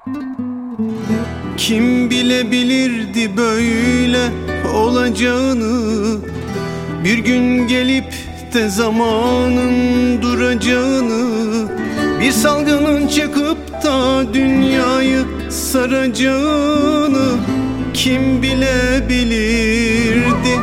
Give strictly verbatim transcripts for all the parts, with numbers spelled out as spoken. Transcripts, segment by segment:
Kim bilebilirdi böyle olacağını, bir gün gelip de zamanın duracağını, bir salgının çıkıp da dünyayı saracağını kim bilebilirdi?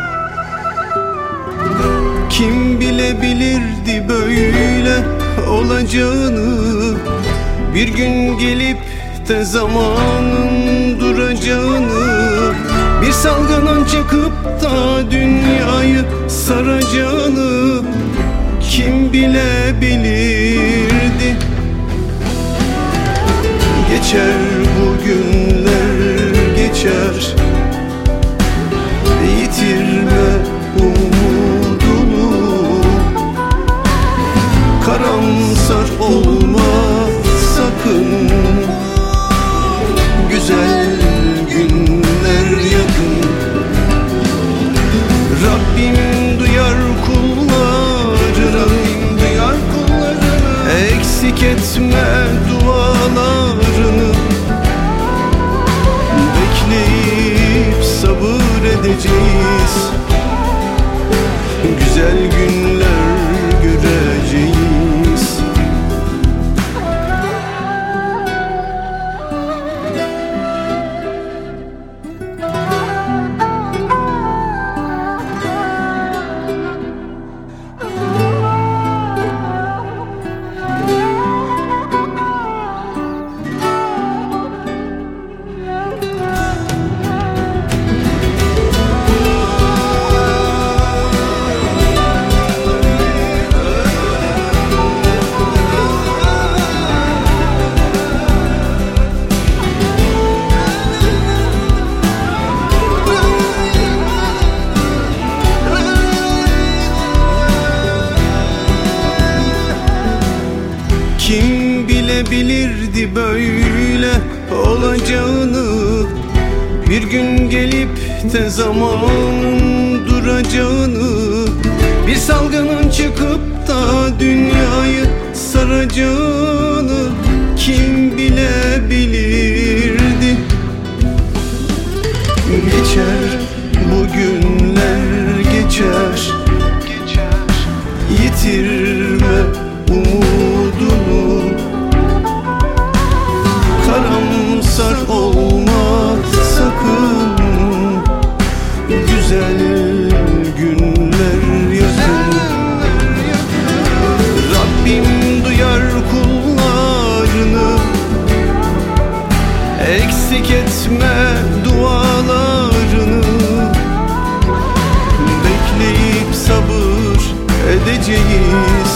Kim bilebilirdi böyle olacağını, bir gün gelip de zamanın duracağını, bir salgının çıkıp da dünyayı saracağını kim bilebilirdi? Geçer bu günler geçer, yitirme umudunu, karamsar olma sakın, güzel günler yakın. Rabbim duyar kullarını, duyar kullarını, eksik etme dualarını. Bekleyip sabır edeceğiz, güzel günler göreceğiz. Kim bilebilirdi böyle olacağını, bir gün gelip de zamanın duracağını, bir salgının çıkıp da dünyayı saracağını kim bilebilirdi? Geçer bu günler geçer, yitirme umudunu, karamsar olma sakın, güzel günler yakın. Rabbim duyar kullarını, eksik etme dualarını. Bekleyip sabır edeceğiz,